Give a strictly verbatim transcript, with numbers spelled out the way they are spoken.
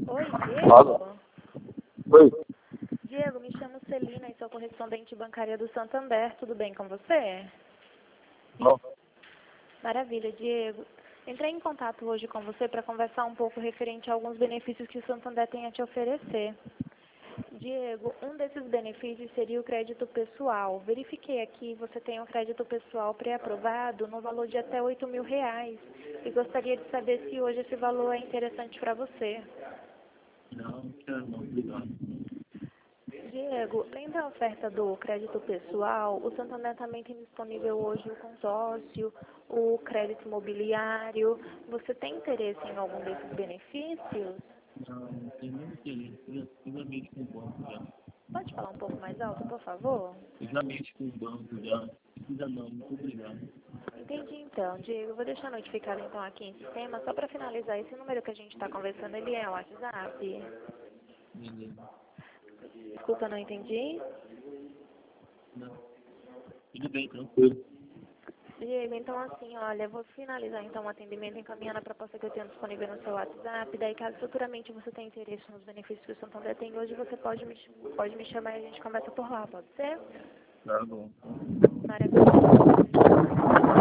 Oi, Fala. Diego? Oi. Diego, me chamo Celina e sou correspondente bancária do Santander. Tudo bem com você? Não. Maravilha, Diego. Entrei em contato hoje com você para conversar um pouco referente a alguns benefícios que o Santander tem a te oferecer. Diego, um desses benefícios seria o crédito pessoal. Verifiquei aqui, você tem um crédito pessoal pré-aprovado no valor de até oito mil reais. E gostaria de saber se hoje esse valor é interessante para você. Não, não quero não, obrigado. Diego, além da oferta do crédito pessoal, o Santander também tem disponível hoje o consórcio, o crédito imobiliário. Você tem interesse em algum desses benefícios? Não, não tenho nem interesse. Eu eu já mexo com o banco já. Pode falar um pouco mais alto, por favor? Eu já mexo com o banco já. Não precisa não, muito obrigado. Entendi então, Diego. Eu vou deixar notificado então aqui em sistema. Só para finalizar, esse número que a gente está conversando, ele é o WhatsApp? Beleza. Desculpa, não entendi. Não. Tudo bem, tranquilo. Diego, então assim, olha, eu vou finalizar então o atendimento encaminhando a proposta que eu tenho disponível no seu WhatsApp. Daí, caso futuramente você tenha interesse nos benefícios que o Santander tem hoje, você pode me, pode me chamar e a gente conversa por lá, pode ser? Tá bom. Maravilha.